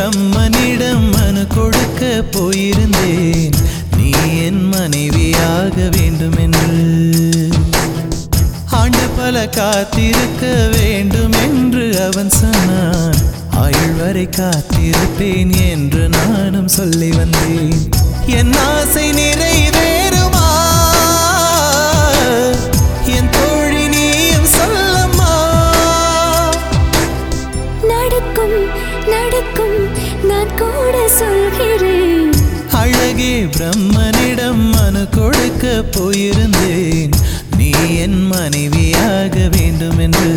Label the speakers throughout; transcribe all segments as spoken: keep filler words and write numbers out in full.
Speaker 1: பிரம்மனிடம் மனு கொடுக்க போயிருந்தேன், நீ என் மனைவியாக வேண்டும் என்று. ஆண்டு பல காத்திருக்க வேண்டும் என்று அவன் சொன்னான், ஆயுள் வரை காத்திருப்பேன் என்று நானும் சொல்லி வந்தேன். என் ஆசை நிறைவேறுமா என் தோழி, நீயும் சொல்லம்மா.
Speaker 2: நடக்கும் நடக்கும் நான் கூட சொல்கிறேன்.
Speaker 1: அழகே பிரம்மனிடம் மனு கொடுக்க போயிருந்தேன், நீ என் மனைவியாக வேண்டும் என்று.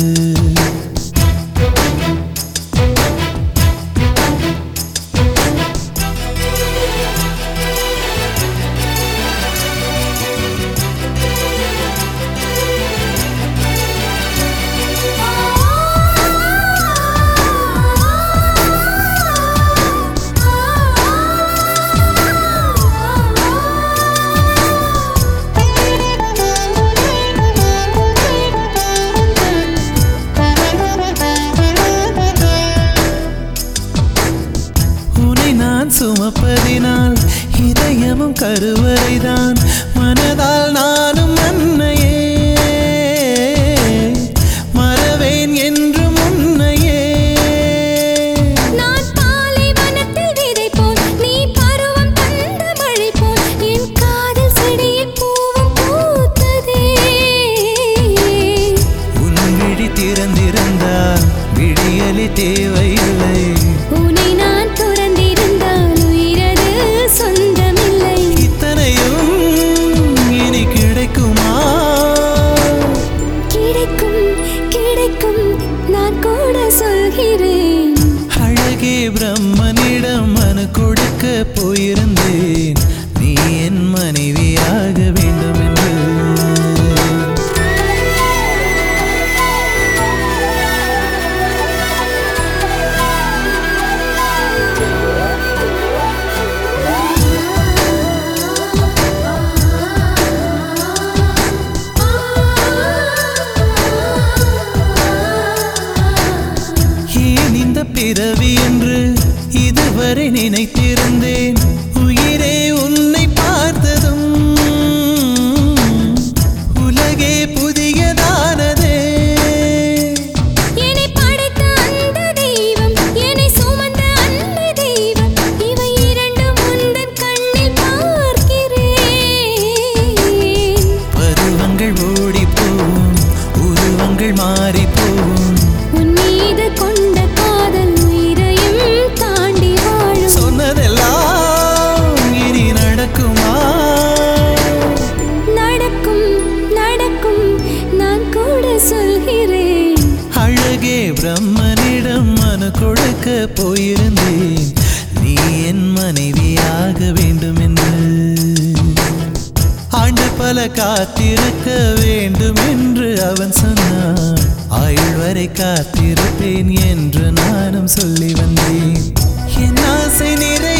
Speaker 1: சுமப்பதினால் இதயமும் கருவறைதான், மனதால் நானும் அன்னையே மறவேன் என்றும் உன்னையே.
Speaker 2: நான் பாலைவனத்தில் விதை போல், நீ பருவம் தந்த மழை போல், என் காதல் செடியில் பூவும் பூத்ததே.
Speaker 1: உன் விழி திறந்திருந்தால் விடியலி தேவையில்லை,
Speaker 2: உன்னை நான் துறந்திருந்தால் உயிரது சொந்தமில்லை.
Speaker 1: இத்தனையும் இனி கிடைக்குமா?
Speaker 2: கிடைக்கும் கிடைக்கும் நான் கூட சொல்கிறேன்.
Speaker 1: அழகே பிரம்மனிடம் மனு கொடுக்க போயிருந்தேன், நீ என் மனைவியாக வேண்டும் என்று. பிறவி என்று இதுவரை நினைத்திருந்தேன், உயிரே உன்னை பார்த்ததும் உலகே புதியதானதே.
Speaker 2: என்னை படைத்த அந்த தெய்வம், என்னை சுமந்த அந்த தெய்வம், இவை இரண்டும் உந்தன் கண்ணில் பார்க்கிறேன்.
Speaker 1: பருவங்கள் ஓடி போகும், உருவங்கள் மாறி போகும்,
Speaker 2: உன் மீது கொண்ட காதல் உயிரையும் தாண்டி வாழும்.
Speaker 1: சொன்னதெல்லாம் இனி நடக்குமா?
Speaker 2: நடக்கும் நடக்கும் நான் கூட சொல்கிறேன்.
Speaker 1: அழகே பிரம்மனிடம் மனு கொடுக்க போயிருந்தேன், நீ என் மனைவியாக வேண்டும் என்று. ஆண்டு பல காத்திருக்க வேண்டும் என்று அவன் சொன்னான், ஆயுள் வரை காத்திருப்பேன் என்று நானும் சொல்லி வந்தேன். என் ஆசை நிறை